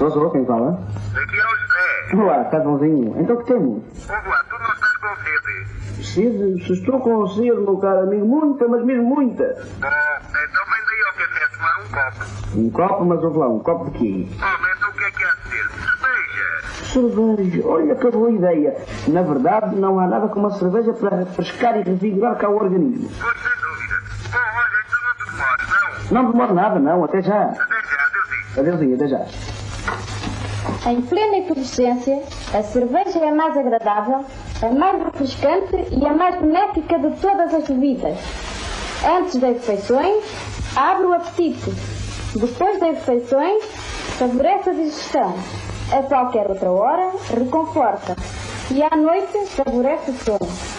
Sou, quem fala? Aqui é o José. Olá, estás bonzinho? Então o que temos? Ouve lá, tu não estás com sede? Sede? Se estou com sede, meu caro amigo, muita, mas mesmo muita. Então vem daí ao café tomar um copo. Um copo, mas ouve lá, um copo de quê? Então o que é que há de ser? Cerveja. Cerveja, olha que boa ideia. Na verdade, não há nada como a cerveja para refrescar e revigorar cá o organismo. Pois sem dúvida. Olha, então não te demores, não? Não demora nada, não, até já. Até já, Deusinho. Adeusinho, até já. Em plena efervescência, a cerveja é a mais agradável, a mais refrescante e a mais benéfica de todas as bebidas. Antes das refeições, abre o apetite. Depois das refeições, favorece a digestão. A qualquer outra hora, reconforta. E à noite, favorece o sono.